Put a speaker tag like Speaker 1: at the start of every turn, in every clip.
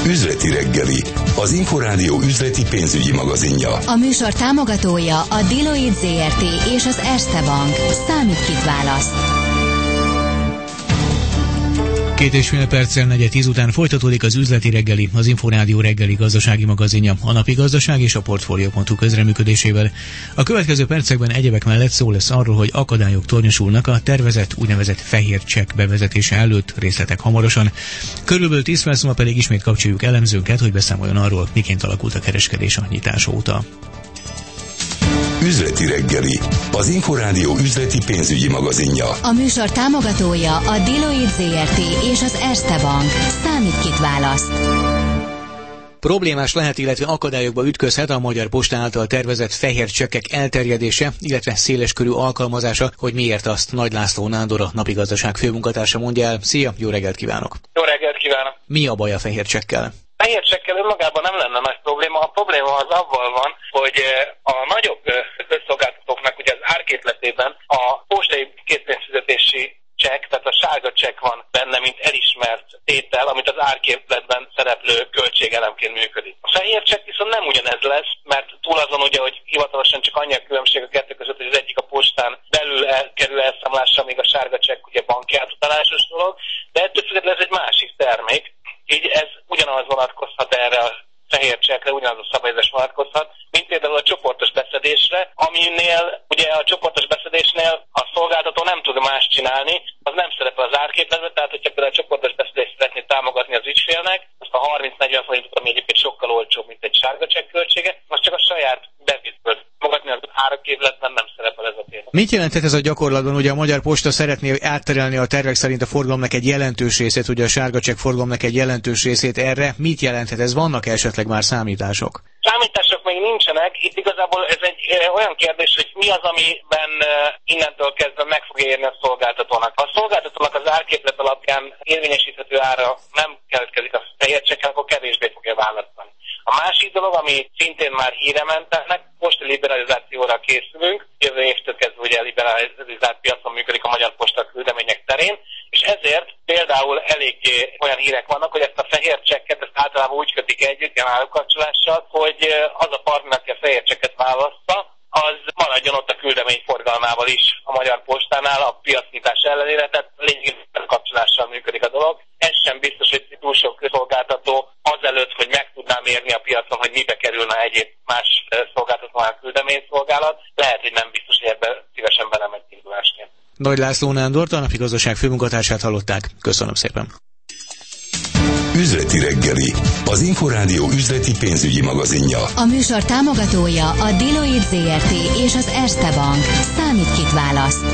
Speaker 1: Üzleti reggeli, az Inforádió üzleti pénzügyi magazinja.
Speaker 2: A műsor támogatója a Deloitte ZRT és az Erste Bank. Számít, kit választ.
Speaker 3: 2,5 perccel 9:10 után folytatódik az üzleti reggeli, az Inforádió reggeli gazdasági magazinja, a napi gazdaság és a Portfolio.hu közreműködésével. A következő percekben egyebek mellett szó lesz arról, hogy akadályok tornyosulnak a tervezett úgynevezett fehér csekk bevezetése előtt, részletek hamarosan. Körülbelül 10 perc múlva pedig ismét kapcsoljuk elemzőnket, hogy beszámoljon arról, miként alakult a kereskedés a nyitás óta.
Speaker 1: Üzleti reggeli, az Inforádió üzleti pénzügyi magazinja.
Speaker 2: A műsor támogatója a Deloitte ZRT és az Erste Bank. Számít, kit választ.
Speaker 3: Problémás lehet, illetve akadályokba ütközhet a Magyar Posta által tervezett fehér csekkek elterjedése, illetve széleskörű alkalmazása, hogy miért azt Nagy László Nándor, a Napi Gazdaság főmunkatársa mondja el. Szia, jó reggelt kívánok!
Speaker 4: Jó reggelt kívánok!
Speaker 3: Mi a baj a fehér csekkel?
Speaker 4: Fehér csekkel önmagában nem lenne nagy probléma. A probléma az avval van, hogy a nagyobb közszolgáltatóknak ugye az árképletében a postai készpénzfizetési csekk, tehát a sárga csekk van benne, mint elismert tétel, amit az árképletben szereplő költségelemként működik. A fehér csekk viszont nem ugyanez lesz, mert túl azon ugye, hogy hivatalosan csak annyi a különbség a kettő között, hogy az egyik a postán belül kerül elszámlásra, még a sárga csekk ugye banki átutalásos dolog, de ettől függetlenül ez egy másik termék, így ez ugyanaz vonatkozhat erre a fehér csekkre, ugyanaz a szabályozás vonatkozhat, mint például a csoportos beszedésre, aminél ugye a csoportos beszedésnél a szolgáltató nem tud más csinálni, az nem szerepel az árképletben, tehát hogyha például a csoportos beszedést szeretné támogatni az ügyfélnek, azt a 30-40 forintot, ami egyébként sokkal olcsóbb, mint egy sárga csekk költsége, az csak a saját debitből támogatni, az árképletben nem szerepel ez a téma.
Speaker 3: Mit jelentett ez a gyakorlatban? Ugye a Magyar Posta szeretné átterelni a tervek szerint a forgalomnak egy jelentős részét, ugye a sárga csekk forgalomnak egy jelentős részét erre. Mit jelenthet ez? Vannak esetleg már számítások?
Speaker 4: Számítások még nincsenek, itt igazából ez egy olyan kérdés, hogy mi az, amiben innentől kezdve meg fog érni a szolgáltatónak. Ha a szolgáltatónak az árképlet alapján érvényesíthető ára nem keletkezik a fehér csekken, akkor kevésbé fogja választani. A másik dolog, ami szintén már híre ment ennek, posta liberalizációra készülünk, jövő évtől kezdve ugye liberalizált piacon működik a Magyar Posta küldemények terén, és ezért például eléggé olyan hírek vannak, hogy ezt a fehér csekket ezt általában úgy kötik együtt, ilyen állókapcsolással, hogy az a partner, aki a fehér csekket választa, az maradjon ott a küldemény forgalmával is a Magyar Postánál a piacnyitás ellenére, tehát lényegében kapcsolással működik a dolog. Ez sem biztos, hogy túl sok szolgáltató azelőtt, hogy meg tudná mérni a piacon, hogy mibe kerülne egyéb más szolgáltatónál küldeményszolgálat, lehet, hogy nem biztos, hogy ebben szívesen belemegy indulásként.
Speaker 3: Nagy László Nándort, a Napi Gazdaság főmunkatársát hallották. Köszönöm szépen.
Speaker 1: Üzleti reggeli, az Inforádió üzleti pénzügyi magazinja.
Speaker 2: A műsor támogatója a Deloitte ZRT és az Erste Bank. Számít, kit választ.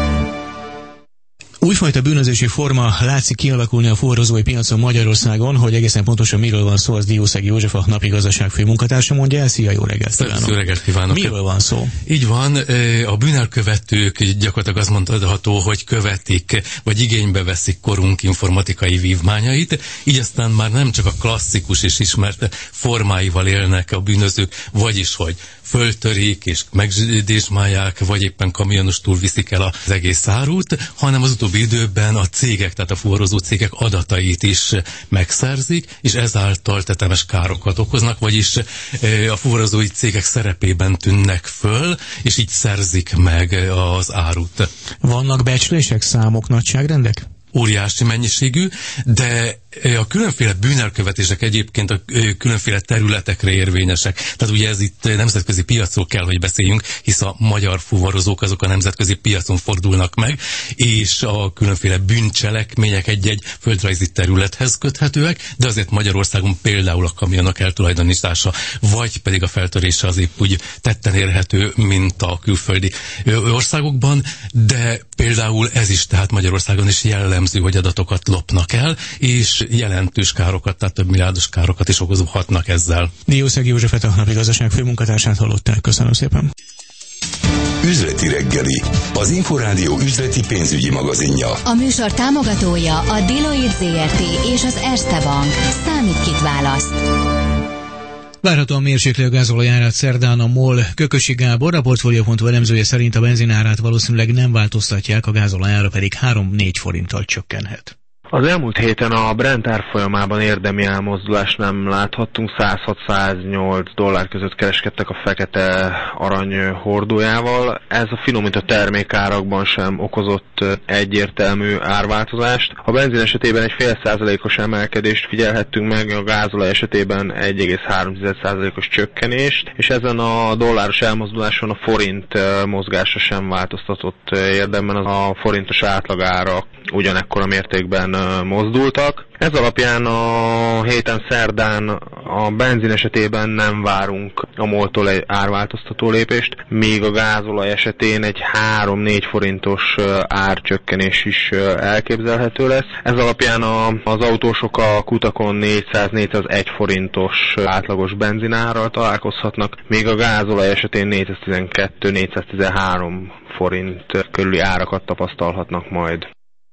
Speaker 3: Újfajta bűnözési forma látszik kialakulni a fuvarozói piacon Magyarországon, hogy egészen pontosan miről van szó, az Diószegi József, a Napi Gazdaság főmunkatársa mondja el. Szia, jó reggelt kívánok!
Speaker 5: Jó reggelt kívánok!
Speaker 3: Miről van szó?
Speaker 5: Így van, a bűnelkövetők gyakorlatilag azt mondható, hogy követik, vagy igénybe veszik korunk informatikai vívmányait, így aztán már nem csak a klasszikus és ismert formáival élnek a bűnözők, vagyis hogy föltörik és megdésmálják, vagy éppen kamionostól viszik el az egész árut, hanem az utóbbi időben a cégek, tehát a fuvarozó cégek adatait is megszerzik, és ezáltal tetemes károkat okoznak, vagyis a fuvarozói cégek szerepében tűnnek föl, és így szerzik meg az árut.
Speaker 3: Vannak becslések, számok, nagyságrendek?
Speaker 5: Óriási mennyiségű, de a különféle bűnelkövetések egyébként a különféle területekre érvényesek. Tehát ugye ez itt nemzetközi piacról kell, hogy beszéljünk, hisz a magyar fuvarozók azok a nemzetközi piacon fordulnak meg, és a különféle bűncselekmények egy-egy földrajzi területhez köthetőek, de azért Magyarországon például a kamionok eltulajdonítása, vagy pedig a feltörése az épp úgy tetten érhető, mint a külföldi országokban, de például ez is tehát Magyarországon is jellemző, hogy adatokat lopnak el, és jelentős károkat, tehát több milliárdos károkat is okozhatnak ezzel.
Speaker 3: Diószegi Józsefet, a Napi Gazdaság főmunkatársát hallották. Köszönöm szépen.
Speaker 1: Üzleti reggeli, az Inforádió üzleti pénzügyi magazinja.
Speaker 2: A műsor támogatója a Deloitte ZRT és az Erste Bank. Számít, kit választ.
Speaker 3: Várhatóan mérsékli a gázolaj árát szerdán a MOL. Kökösi Gábor, a Portfolio.hu elemzője szerint a benzinárát valószínűleg nem változtatják, a gázolaj ára pedig 3-4 forinttal csökkenhet.
Speaker 6: Az elmúlt héten a Brent árfolyamában érdemi elmozdulást nem láthattunk, $106-108 között kereskedtek a fekete arany hordójával. Ez a finomított termékárakban sem okozott egyértelmű árváltozást. A benzin esetében egy 0,5%-os emelkedést figyelhettünk meg, a gázolaj esetében 1,3%-os csökkenést, és ezen a dolláros elmozduláson a forint mozgása sem változtatott érdemben, a forintos átlagára ugyanekkora mértékben mozdultak. Ez alapján a héten szerdán a benzin esetében nem várunk a MOL-tól egy árváltoztató lépést, míg a gázolaj esetén egy 3-4 forintos árcsökkenés is elképzelhető lesz. Ez alapján az autósok a kutakon 400-401 forintos átlagos benzinárral találkozhatnak, míg a gázolaj esetén 412-413 forint körüli árakat tapasztalhatnak majd.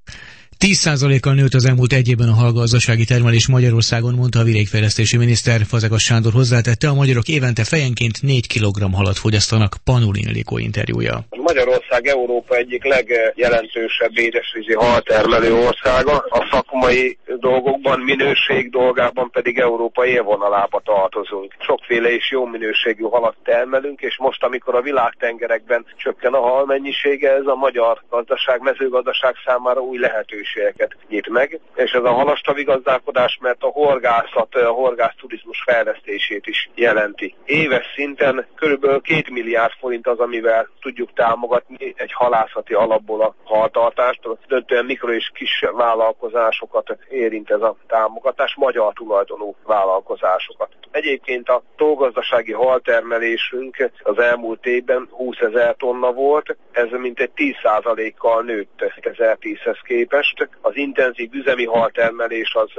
Speaker 3: 10%-kal nőtt az elmúlt egy évben a halgazdasági termelés Magyarországon, mondta a vidékfejlesztési miniszter. Fazekas Sándor hozzátette, a magyarok évente fejenként 4 kg halat fogyasztanak. Panulin Ildikó interjúja.
Speaker 7: Magyarország Európa egyik legjelentősebb édesvízi haltermelő országa. A szakmai dolgokban, minőség dolgában pedig Európa élvonalába tartozunk. Sokféle és jó minőségű halat termelünk, és most, amikor a világtengerekben csökken a hal mennyisége, ez a magyar gazdaság, mezőgazdaság számára új lehetőségeket nyit meg, és ez a halastavi gazdálkodás, mert a horgászturizmus fejlesztését is jelenti. Éves szinten körülbelül 2 milliárd forint az, amivel tudjuk támogatni egy halászati alapból a haltartást. Döntően mikro és kis vállalkozásokat érint ez a támogatás, magyar tulajdonú vállalkozásokat. Egyébként a tógazdasági haltermelésünk az elmúlt évben 20 000 tonna volt, ez mintegy 10%-kal nőtt 2010-hez képest. Az intenzív üzemi haltermelés az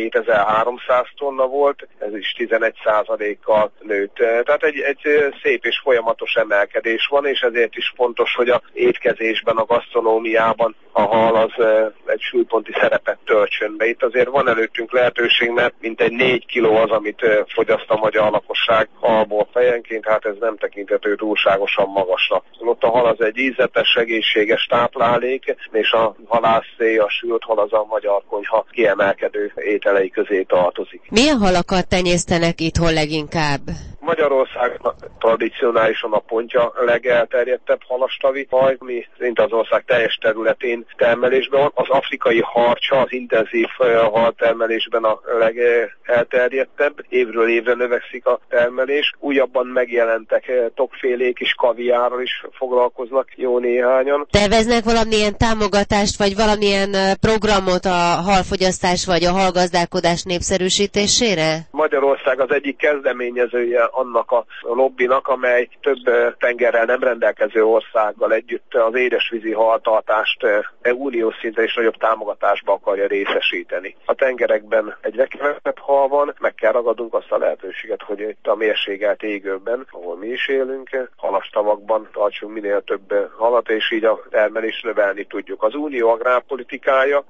Speaker 7: 2300 tonna volt, ez is 11%-kal nőtt. Tehát egy szép és folyamatos emelkedés van, és ezért is fontos, hogy az étkezésben, a gasztronómiában a hal az egy súlyponti szerepet töltsön be. Itt azért van előttünk lehetőség, mert mintegy 4 kiló az, amit fogyaszt a magyar lakosság halból fejenként, hát ez nem tekinthető túlságosan magasnak. Ott a hal az egy ízletes, egészséges táplálék, és a halászé, a sült hal az a magyar konyha kiemelkedő ételei közé tartozik.
Speaker 8: Milyen halakat tenyésztenek itthon leginkább?
Speaker 7: Magyarország tradicionálisan a pontja legelterjedtebb halastavi haj, ami szinte az ország teljes területén termelésben van. Az afrikai harcsa az intenzív haltermelésben a legelterjedtebb. Évről évre növekszik a termelés. Újabban megjelentek tokfélék is, kaviárral is foglalkoznak jó néhányan.
Speaker 8: Terveznek valamilyen támogatást, vagy valamilyen programot a halfogyasztás vagy a halgazdálkodás népszerűsítésére? Magyarország az egyik kezdeményezője annak a lobbinak, amely több tengerrel nem rendelkező országgal együtt az édesvízi haltartást uniós szinten is nagyobb támogatásba akarja részesíteni. A tengerekben egyre kevesebb hal van, meg kell ragadnunk azt a lehetőséget, hogy itt a mérségelt égőben, ahol mi is élünk, halastavakban tartsunk minél több halat, és így a termelést növelni tudjuk. Az unió agrárpolitikája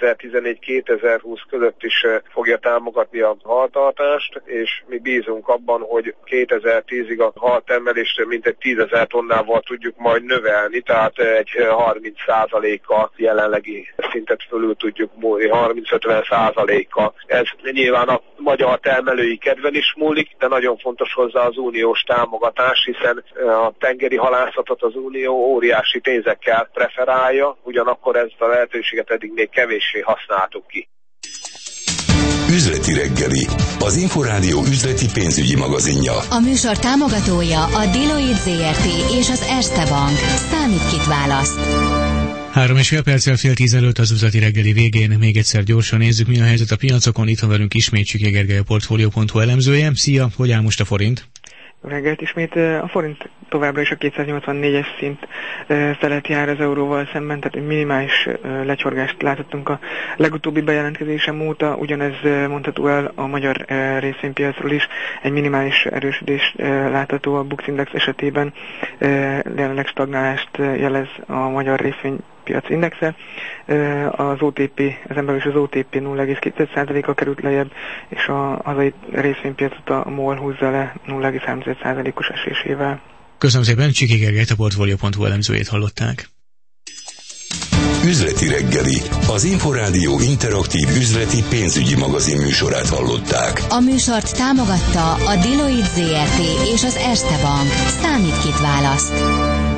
Speaker 8: 2014-2020 között is fogja támogatni a haltartást, és mi bízunk abban, hogy 2010-ig a haltermelést mintegy 10 000 tonnával tudjuk majd növelni, tehát egy 30%-kal jelenlegi szintet fölül tudjuk múlni, 30-50%-kal. Ez nyilván a magyar termelői kedven is múlik, de nagyon fontos hozzá az uniós támogatás, hiszen a tengeri halászatot az unió óriási pénzekkel preferálja, ugyanakkor ezt a lehetőséget eddig még kevéssé használtuk ki.
Speaker 1: Üzleti reggeli, az Inforádió üzleti pénzügyi magazinja.
Speaker 2: A műsor támogatója a Deloitte ZRT és az Erste Bank. Számít, kit választ.
Speaker 3: 3,5 perccel fél 10 előtt az üzleti reggeli végén. Még egyszer gyorsan nézzük, mi a helyzet a piacokon. Itt van velünk ismét Csiké Gergely, a Portfolio.hu elemzője. Szia, hogy áll most a forint?
Speaker 9: Reggelt ismét a forint továbbra is a 284-es szint felett jár az euróval szemben, tehát egy minimális lecsorgást láthattunk a legutóbbi bejelentkezésem óta, ugyanez mondható el a magyar részvénypiacról is, egy minimális erősödés látható a Bux Index esetében, jelenleg stagnálást jelez a magyar részvénypiac indexe, az OTP, ezen belül is az OTP 0,2%-a került lejjebb, és a hazai részvénypiacot a MOL húzza le 0,3%-os esésével.
Speaker 3: Köszönöm szépen, Csiké Gergelyt, a Portfolio.hu elemzőjét hallották.
Speaker 1: Üzleti reggeli, az Inforádió interaktív üzleti pénzügyi magazin műsorát hallották.
Speaker 2: A műsort támogatta a Deloitte ZRT és az Erste Bank. Számít, kit választ.